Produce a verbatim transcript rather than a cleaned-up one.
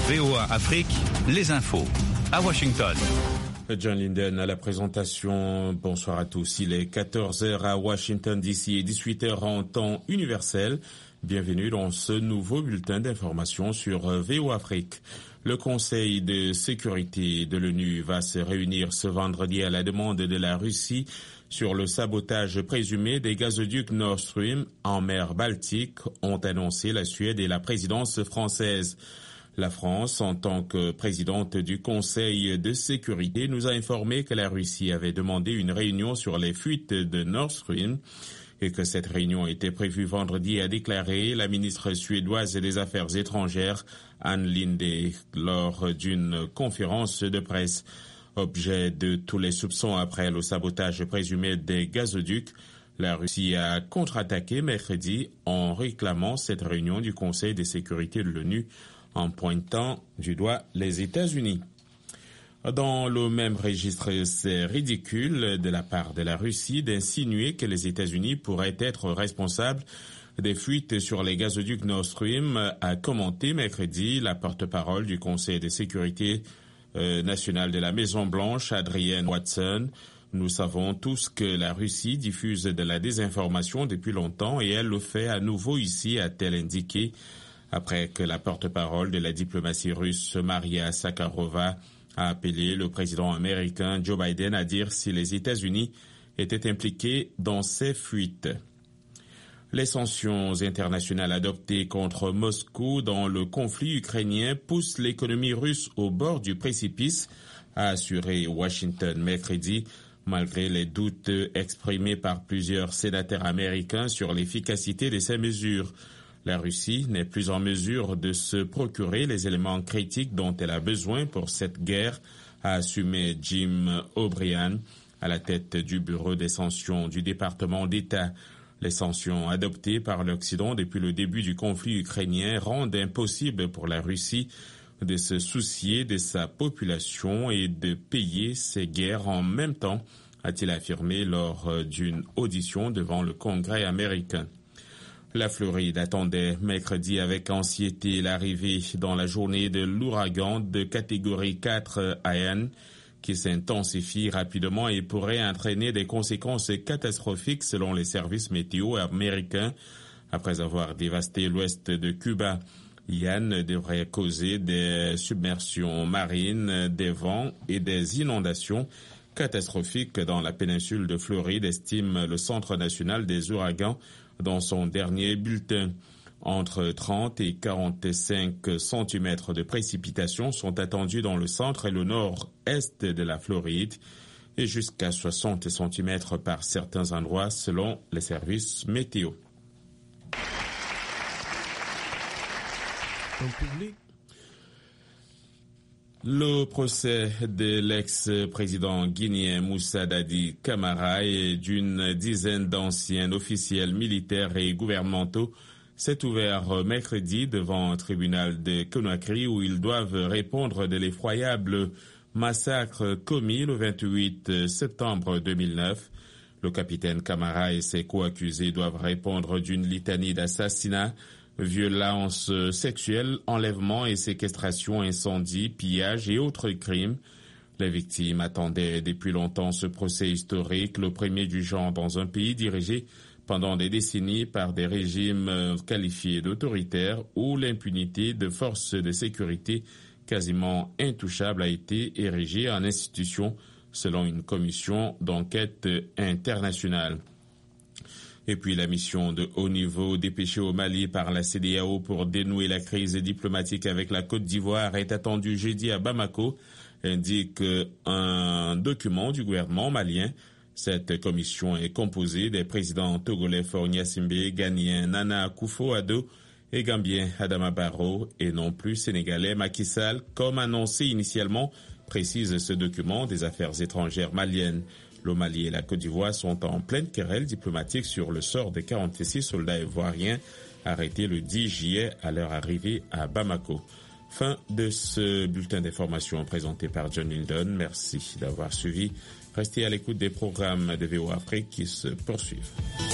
V O A Afrique, les infos. À Washington. John Linden à la présentation. Bonsoir à tous. Il est quatorze heures à Washington D C et dix-huit heures en temps universel. Bienvenue dans ce nouveau bulletin d'information sur V O A Afrique. Le Conseil de sécurité de l'ONU va se réunir ce vendredi à la demande de la Russie sur le sabotage présumé des gazoducs Nord Stream en mer Baltique, ont annoncé la Suède et la présidence française. La France, en tant que présidente du Conseil de sécurité, nous a informé que la Russie avait demandé une réunion sur les fuites de Nord Stream et que cette réunion était prévue vendredi, a déclaré la ministre suédoise des Affaires étrangères, Ann Linde, lors d'une conférence de presse. Objet de tous les soupçons après le sabotage présumé des gazoducs, la Russie a contre-attaqué mercredi en réclamant cette réunion du Conseil de sécurité de l'ONU, en pointant du doigt les États-Unis. Dans le même registre, c'est ridicule de la part de la Russie d'insinuer que les États-Unis pourraient être responsables des fuites sur les gazoducs Nord Stream, a commenté mercredi la porte-parole du Conseil de sécurité euh, nationale de la Maison-Blanche, Adrienne Watson. Nous savons tous que la Russie diffuse de la désinformation depuis longtemps et elle le fait à nouveau ici, a-t-elle indiqué, après que la porte-parole de la diplomatie russe, Maria Zakharova, a appelé le président américain Joe Biden à dire si les États-Unis étaient impliqués dans ces fuites. Les sanctions internationales adoptées contre Moscou dans le conflit ukrainien poussent l'économie russe au bord du précipice, a assuré Washington mercredi, malgré les doutes exprimés par plusieurs sénateurs américains sur l'efficacité de ces mesures. La Russie n'est plus en mesure de se procurer les éléments critiques dont elle a besoin pour cette guerre, a assumé Jim O'Brien, à la tête du bureau des sanctions du département d'État. Les sanctions adoptées par l'Occident depuis le début du conflit ukrainien rendent impossible pour la Russie de se soucier de sa population et de payer ses guerres en même temps, a-t-il affirmé lors d'une audition devant le Congrès américain. La Floride attendait mercredi avec anxiété l'arrivée dans la journée de l'ouragan de catégorie quatre Ian, qui s'intensifie rapidement et pourrait entraîner des conséquences catastrophiques selon les services météo américains, après avoir dévasté l'ouest de Cuba. Ian devrait causer des submersions marines, des vents et des inondations catastrophiques dans la péninsule de Floride, estime le Centre national des ouragans dans son dernier bulletin. Entre trente et quarante-cinq centimètres de précipitations sont attendus dans le centre et le nord-est de la Floride et jusqu'à soixante centimètres par certains endroits selon les services météo. En public. Le procès de l'ex-président guinéen Moussa Dadi Camara et d'une dizaine d'anciens officiels militaires et gouvernementaux s'est ouvert mercredi devant un tribunal de Conakry où ils doivent répondre de l'effroyable massacre commis le vingt-huit septembre deux mille neuf. Le capitaine Camara et ses co-accusés doivent répondre d'une litanie d'assassinats, violences sexuelles, enlèvements et séquestration, incendie, pillage et autres crimes. Les victimes attendaient depuis longtemps ce procès historique, le premier du genre dans un pays dirigé pendant des décennies par des régimes qualifiés d'autoritaires où l'impunité de forces de sécurité quasiment intouchable a été érigée en institution selon une commission d'enquête internationale. Et puis la mission de haut niveau dépêchée au Mali par la C D A O pour dénouer la crise diplomatique avec la Côte d'Ivoire est attendue jeudi à Bamako, indique un document du gouvernement malien. Cette commission est composée des présidents togolais Faure Gnassingbé, ghanéen Nana Akufo-Addo et gambien Adama Barrow et non plus sénégalais Macky Sall, comme annoncé initialement, précise ce document des affaires étrangères maliennes. Le Mali et la Côte d'Ivoire sont en pleine querelle diplomatique sur le sort des quarante-six soldats ivoiriens arrêtés le dix juillet à leur arrivée à Bamako. Fin de ce bulletin d'information présenté par John Linden. Merci d'avoir suivi. Restez à l'écoute des programmes de V O A Afrique qui se poursuivent.